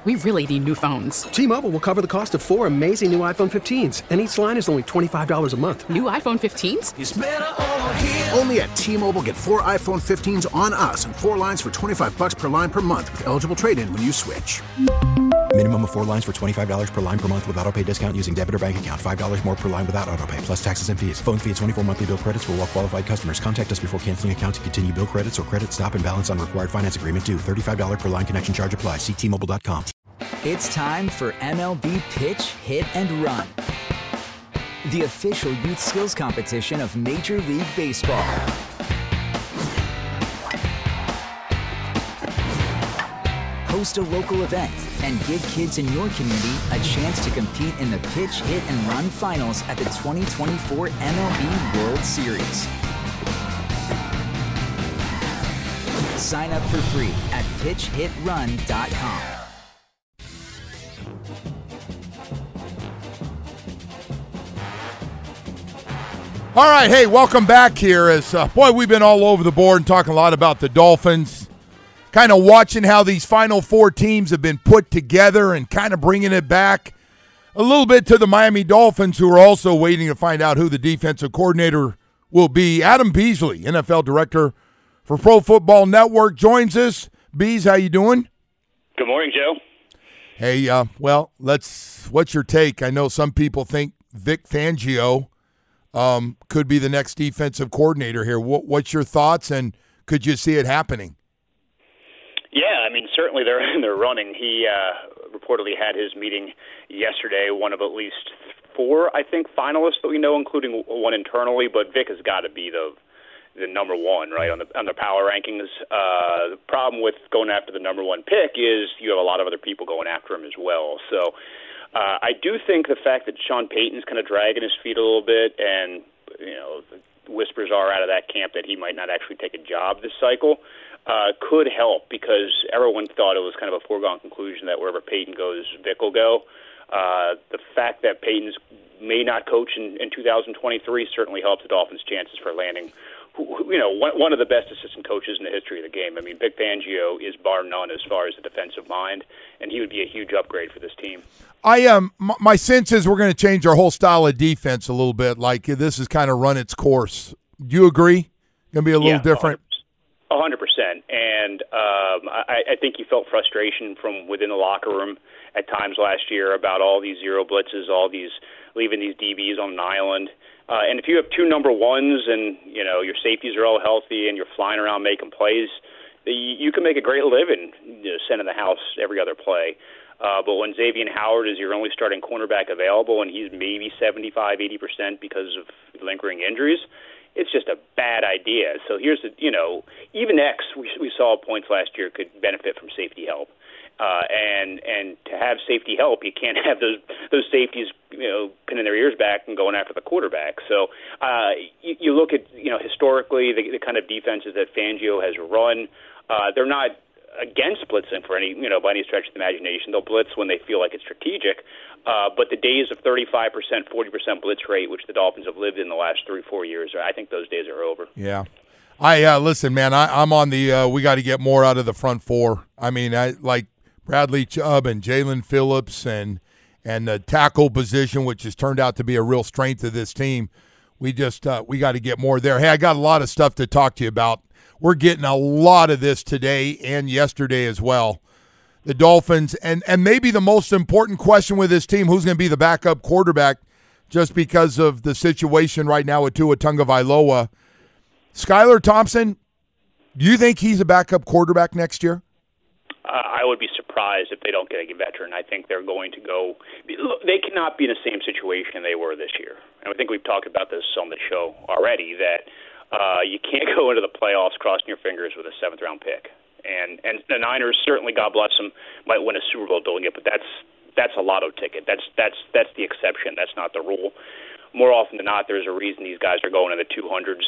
We really need new phones. T-Mobile will cover the cost of 4 amazing new iPhone 15s, and each line is only $25 a month. New iPhone 15s? It's better over here. Only at T-Mobile, get 4 iPhone 15s on us and 4 lines for $25 per line per month with eligible trade-in when you switch. Minimum of 4 lines for $25 per line per month with autopay discount using debit or bank account. $5 more per line without autopay, plus taxes and fees. Phone fee at 24 monthly bill credits for well-qualified customers. Contact us before canceling account to continue bill credits or credit stop and balance on required finance agreement due. $35 per line connection charge applies. See T-Mobile.com. It's time for MLB Pitch, Hit, and Run, the official youth skills competition of Major League Baseball. Host a local event and give kids in your community a chance to compete in the Pitch, Hit, and Run finals at the 2024 MLB World Series. Sign up for free at pitchhitrun.com. All right, hey, welcome back here. We've been all over the board and talking a lot about the Dolphins, kind of watching how these Final Four teams have been put together and kind of bringing it back a little bit to the Miami Dolphins, who are also waiting to find out who the defensive coordinator will be. Adam Beasley, NFL Director for Pro Football Network, joins us. Bees, how you doing? Good morning, Joe. Hey, what's your take? I know some people think Vic Fangio could be the next defensive coordinator here. What's your thoughts, and could you see it happening? Yeah, I mean, certainly they're running. He reportedly had his meeting yesterday, one of at least 4, I think, finalists that we know, including one internally. But Vic has got to be the number one, right, on the power rankings. The problem with going after the number one pick is you have a lot of other people going after him as well. So I do think the fact that Sean Payton's kind of dragging his feet a little bit, and the whispers are out of that camp that he might not actually take a job this cycle, could help, because everyone thought it was kind of a foregone conclusion that wherever Payton goes, Vic will go. The fact that Payton's may not coach in 2023 certainly helps the Dolphins' chances for landing one of the best assistant coaches in the history of the game. I mean, Vic Fangio is bar none as far as the defensive mind, and he would be a huge upgrade for this team. My sense is we're going to change our whole style of defense a little bit. Like, this has kind of run its course. Do you agree? Going to be a little different? 100%. And I think you felt frustration from within the locker room at times last year about all these zero blitzes, all these leaving these DBs on an island. And if you have 2 number ones and, your safeties are all healthy and you're flying around making plays, you can make a great living sending the house every other play. But when Xavier Howard is your only starting cornerback available and he's maybe 75-80% because of lingering injuries, it's just a bad idea. So here's even X, we saw points last year, could benefit from safety help. And to have safety help, you can't have those safeties, pinning their ears back and going after the quarterback. So you look at, historically the kind of defenses that Fangio has run, they're not against blitzing for any, by any stretch of the imagination. They'll blitz when they feel like it's strategic. But the days of 35%, 40% blitz rate, which the Dolphins have lived in the last 3-4 years, I think those days are over. Yeah. Listen, man, I'm on the we got to get more out of the front four. I mean, I like Bradley Chubb and Jalen Phillips and the tackle position, which has turned out to be a real strength of this team. We just we got to get more there. Hey, I got a lot of stuff to talk to you about. We're getting a lot of this today and yesterday as well. The Dolphins, and maybe the most important question with this team, who's going to be the backup quarterback, just because of the situation right now with Tua Tagovailoa. Skylar Thompson, do you think he's a backup quarterback next year? I would be surprised if they don't get a veteran. I think they're going to go – they cannot be in the same situation they were this year. And I think we've talked about this on the show already, that you can't go into the playoffs crossing your fingers with a 7th-round pick. And the Niners, certainly, God bless them, might win a Super Bowl doing it, but that's a lotto ticket. That's the exception. That's not the rule. More often than not, there's a reason these guys are going in the 200s,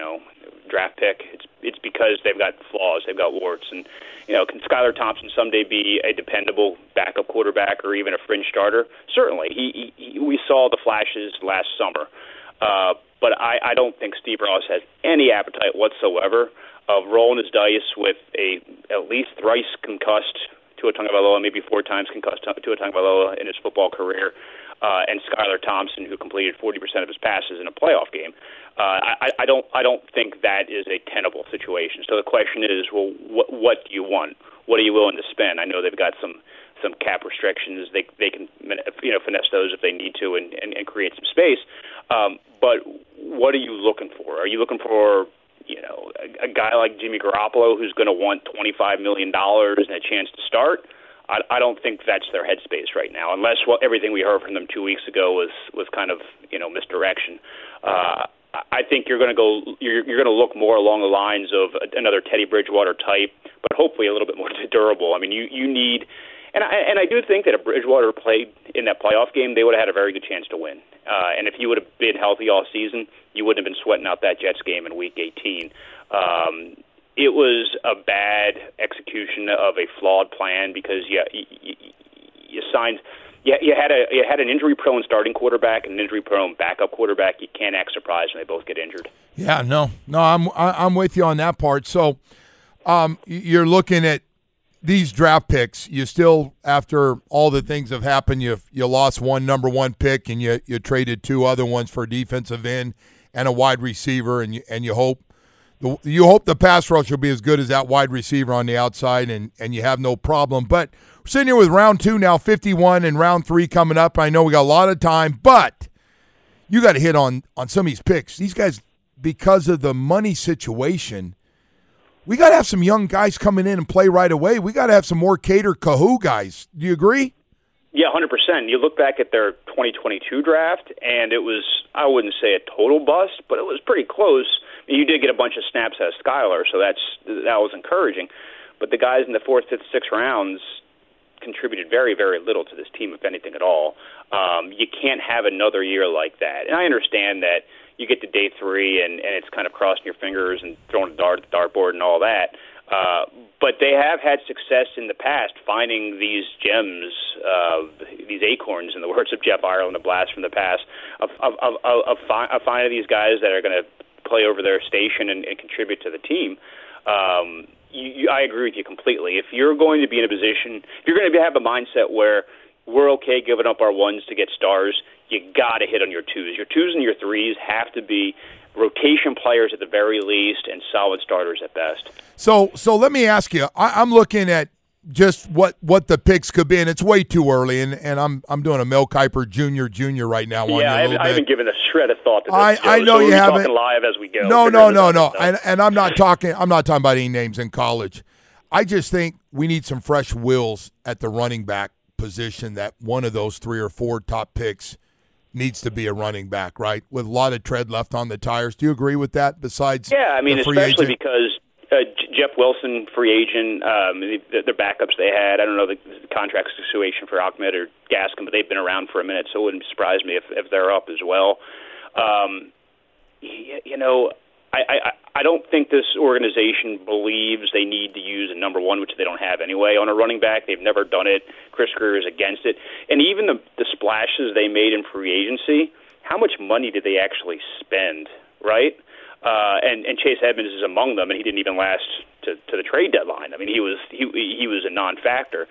draft pick. It's because they've got flaws, they've got warts, and can Skylar Thompson someday be a dependable backup quarterback or even a fringe starter? Certainly, we saw the flashes last summer, but I don't think Steve Ross has any appetite whatsoever of rolling his dice with a at least thrice concussed Tua Tagovailoa, maybe 4 times concussed Tua Tagovailoa in his football career, and Skylar Thompson, who completed 40% of his passes in a playoff game. I don't think that is a tenable situation. So the question is, well, what do you want? What are you willing to spend? I know they've got some cap restrictions. They can finesse those if they need to and create some space. But what are you looking for? Are you looking for a guy like Jimmy Garoppolo who's going to want $25 million and a chance to start? I don't think that's their headspace right now, unless everything we heard from them 2 weeks ago was kind of misdirection. I think you're going to look more along the lines of another Teddy Bridgewater type, but hopefully a little bit more durable. I mean, you need, and I do think that if Bridgewater played in that playoff game, they would have had a very good chance to win. And if he would have been healthy all season, you wouldn't have been sweating out that Jets game in Week 18. It was a bad execution of a flawed plan because you signed. You had an injury-prone starting quarterback and an injury-prone backup quarterback. You can't act surprised when they both get injured. Yeah, no, I'm with you on that part. So, you're looking at these draft picks. You still, after all the things have happened, you lost one number 1 pick and you traded 2 other ones for a defensive end and a wide receiver, and you hope the pass rush will be as good as that wide receiver on the outside, and you have no problem. But we're sitting here with round 2 now, 51, and round 3 coming up. I know we got a lot of time, but you got to hit on some of these picks. These guys, because of the money situation, we got to have some young guys coming in and play right away. We got to have some more Cater-Kahoo guys. Do you agree? Yeah, 100%. You look back at their 2022 draft, and it was, I wouldn't say a total bust, but it was pretty close. You did get a bunch of snaps out of Skylar, so that was encouraging. But the guys in the 4th, 5th, 6th rounds contributed very, very little to this team, if anything at all. You can't have another year like that. And I understand that you get to day 3 and it's kind of crossing your fingers and throwing a dart at the dartboard and all that. But they have had success in the past finding these gems, these acorns, in the words of Jeff Ireland, a blast from the past, of finding these guys that are going to play over their station and contribute to the team. I agree with you completely. If you're going to be in a position, if you're going to have a mindset where we're okay giving up our 1s to get stars, you got to hit on your 2s. Your 2s and your 3s have to be rotation players at the very least and solid starters at best. So let me ask you. I'm looking at just what the picks could be, and it's way too early. And I'm doing a Mel Kiper Jr. right now. Yeah, I haven't given a shred of thought to this. I know you haven't. Talking live as we go. No. And I'm not talking about any names in college. I just think we need some fresh wills at the running back position. That one of those 3 or 4 top picks needs to be a running back, right? With a lot of tread left on the tires. Do you agree with that? Besides, yeah, I mean, especially agent? because Jeff Wilson, free agent, the backups they had. I don't know the contract situation for Ahmed or Gaskin, but they've been around for a minute, so it wouldn't surprise me if they're up as well. I don't think this organization believes they need to use a number 1, which they don't have anyway, on a running back. They've never done it. Chris Greer is against it. And even the splashes they made in free agency, how much money did they actually spend, right? And Chase Edmonds is among them, and he didn't even last to the trade deadline. I mean, he was a non-factor.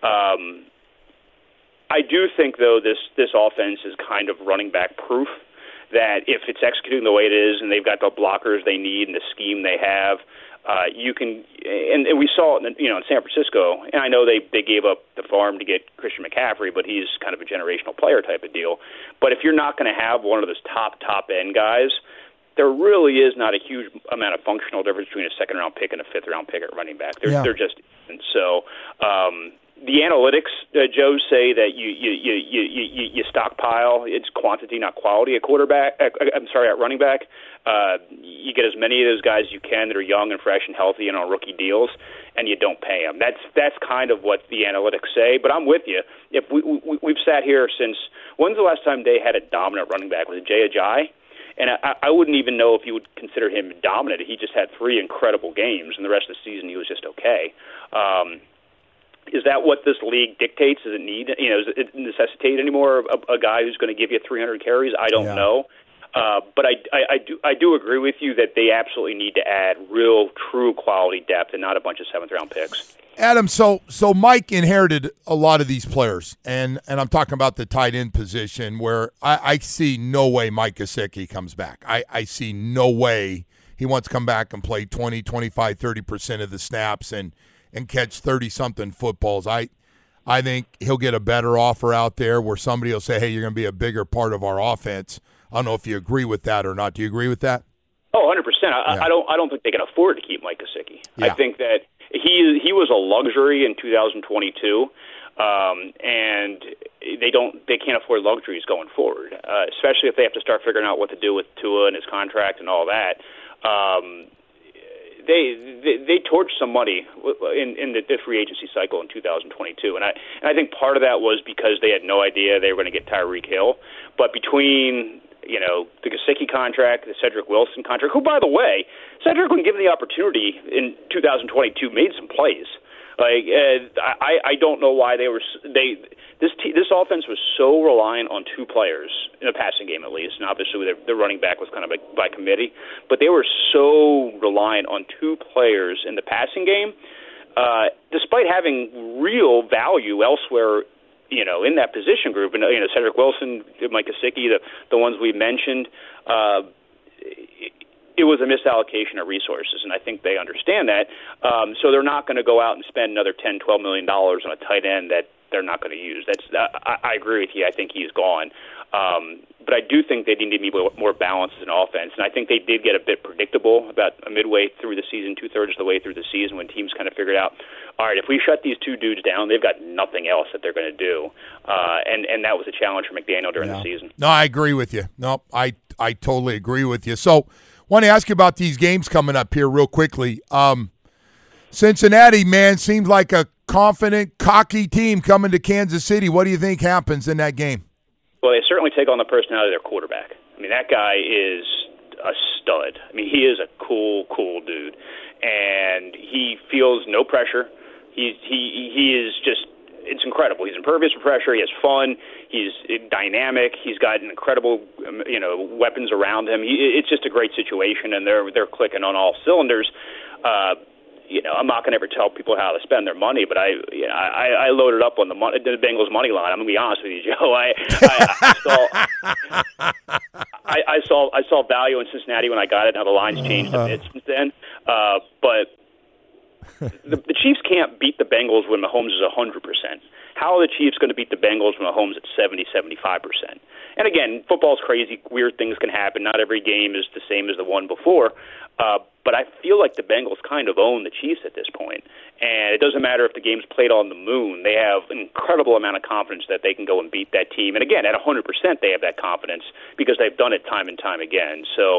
I do think, though, this offense is kind of running back proof. That if it's executing the way it is and they've got the blockers they need and the scheme they have, you can. And we saw it, in San Francisco. And I know they gave up the farm to get Christian McCaffrey, but he's kind of a generational player type of deal. But if you're not going to have one of those top end guys, there really is not a huge amount of functional difference between a 2nd-round pick and a 5th-round pick at running back. They're just and so. The analytics, Joe, say that you stockpile. It's quantity, not quality. At running back. You get as many of those guys you can that are young and fresh and healthy and on rookie deals, and you don't pay them. That's kind of what the analytics say. But I'm with you. If we've sat here since when's the last time they had a dominant running back? Was it Jay Ajayi? And I wouldn't even know if you would consider him dominant. He just had 3 incredible games, and the rest of the season he was just okay. Is that what this league dictates? Does it need, does it necessitate anymore a guy who's going to give you 300 carries? I don't know. But I do agree with you that they absolutely need to add real, true quality depth and not a bunch of seventh-round picks. Adam, so Mike inherited a lot of these players, and I'm talking about the tight end position where I see no way Mike Gesicki comes back. I see no way he wants to come back and play 20, 25, 30% of the snaps and catch 30-something footballs. I think he'll get a better offer out there where somebody will say, hey, you're going to be a bigger part of our offense. I don't know if you agree with that or not. Do you agree with that? Oh, 100%. I don't think they can afford to keep Mike Gesicki. Yeah. I think that he was a luxury in 2022, and they can't afford luxuries going forward, especially if they have to start figuring out what to do with Tua and his contract and all that. They torched some money in the free agency cycle in 2022, and I think part of that was because they had no idea they were going to get Tyreek Hill. But between the Gesicki contract, the Cedric Wilson contract, who, by the way, Cedric, when given the opportunity in 2022, made some plays. Like I don't know why this offense was so reliant on two players in the passing game, at least, and obviously their running back was kind of by committee, but they were so reliant on two players in the passing game, despite having real value elsewhere. In that position group, and Cedric Wilson, Mike Gesicki, the ones we mentioned, it was a misallocation of resources, and I think they understand that. So they're not going to go out and spend another $10, $12 million on a tight end that they're not going to use. I agree with you. I think he's gone. But I do think they need to be more balanced as an offense, and I think they did get a bit predictable about midway through the season, two-thirds of the way through the season, when teams kind of figured out, all right, if we shut these two dudes down, they've got nothing else that they're going to do. And that was a challenge for McDaniel during the season. No, I agree with you. No, I totally agree with you. So I want to ask you about these games coming up here real quickly. Cincinnati, man, seems like a confident, cocky team coming to Kansas City. What do you think happens in that game? Well, they certainly take on the personality of their quarterback. I mean, that guy is a stud. I mean, he is a cool dude, and he feels no pressure. He is just, it's incredible. He's impervious to pressure. He has fun. He's dynamic. He's got incredible, weapons around him. It's just a great situation, and they're clicking on all cylinders. I'm not going to ever tell people how to spend their money, but I loaded up on the Bengals money line. I'm going to be honest with you, Joe. I saw value in Cincinnati when I got it. Now the line's changed a bit since then, but the Chiefs can't beat the Bengals when Mahomes is 100%. How are the Chiefs going to beat the Bengals when Mahomes at 70-75%? And again, football's crazy. Weird things can happen. Not every game is the same as the one before. But I feel like the Bengals kind of own the Chiefs at this point. And it doesn't matter if the game's played on the moon. They have an incredible amount of confidence that they can go and beat that team. And again, at 100%, they have that confidence because they've done it time and time again. So,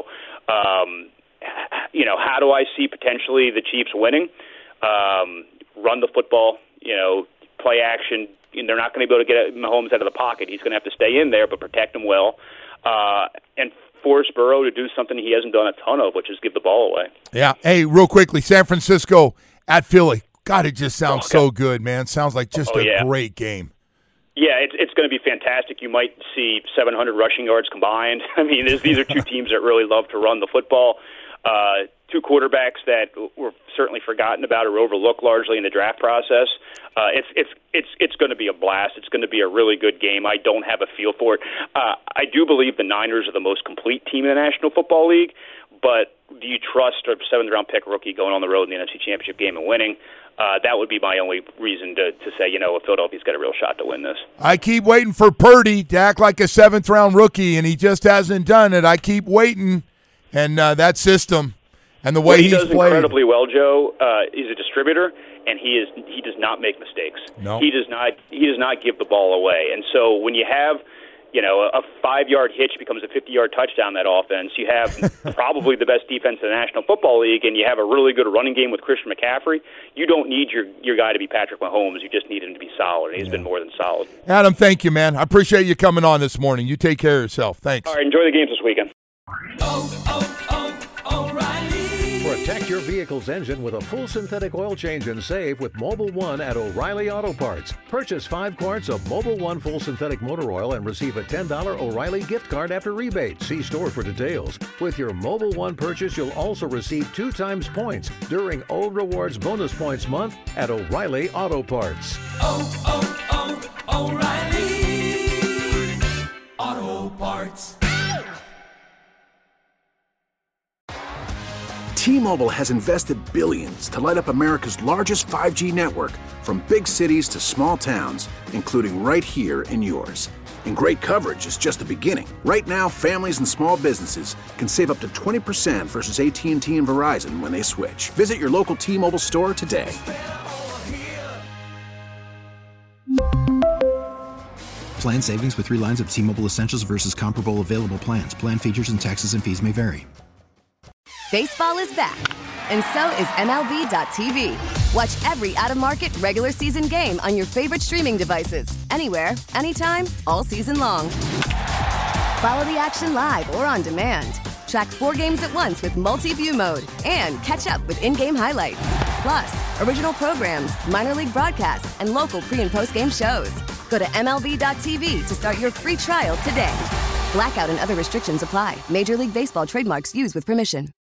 how do I see potentially the Chiefs winning? Run the football, play action. They're not going to be able to get Mahomes out of the pocket. He's going to have to stay in there, but protect him well. And force Burrow to do something he hasn't done a ton of, which is give the ball away. Yeah. Hey, real quickly, San Francisco at Philly. God, it just sounds so good, man. Sounds like just a great game. Yeah, it's going to be fantastic. You might see 700 rushing yards combined. I mean, these are two teams that really love to run the football. Two quarterbacks that were certainly forgotten about or overlooked largely in the draft process. It's going to be a blast. It's going to be a really good game. I don't have a feel for it. I do believe the Niners are the most complete team in the National Football League, but do you trust a seventh-round pick rookie going on the road in the NFC Championship game and winning? That would be my only reason to say, Philadelphia's got a real shot to win this. I keep waiting for Purdy to act like a seventh-round rookie, and he just hasn't done it. I keep waiting, and that system and the way he's played. He does incredibly well, Joe. He's a distributor, and he does not make mistakes. No. He does not give the ball away. And so when you have a 5-yard hitch becomes a 50-yard touchdown, that offense. You have probably the best defense in the National Football League, and you have a really good running game with Christian McCaffrey. You don't need your guy to be Patrick Mahomes. You just need him to be solid, and he's been more than solid. Adam, thank you, man. I appreciate you coming on this morning. You take care of yourself. Thanks. All right, enjoy the games this weekend. O'Reilly. Protect your vehicle's engine with a full synthetic oil change and save with Mobil 1 at O'Reilly Auto Parts. Purchase 5 quarts of Mobil 1 full synthetic motor oil and receive a $10 O'Reilly gift card after rebate. See store for details. With your Mobil 1 purchase, you'll also receive 2 times points during O Rewards Bonus Points Month at O'Reilly Auto Parts. O'Reilly Auto Parts. T-Mobile has invested billions to light up America's largest 5G network, from big cities to small towns, including right here in yours. And great coverage is just the beginning. Right now, families and small businesses can save up to 20% versus AT&T and Verizon when they switch. Visit your local T-Mobile store today. Plan savings with 3 lines of T-Mobile Essentials versus comparable available plans. Plan features and taxes and fees may vary. Baseball is back, and so is MLB.tv. Watch every out-of-market regular season game on your favorite streaming devices, anywhere, anytime, all season long. Follow the action live or on demand. Track 4 games at once with multi-view mode and catch up with in-game highlights. Plus, original programs, minor league broadcasts, and local pre- and post-game shows. Go to MLB.tv to start your free trial today. Blackout and other restrictions apply. Major League Baseball trademarks used with permission.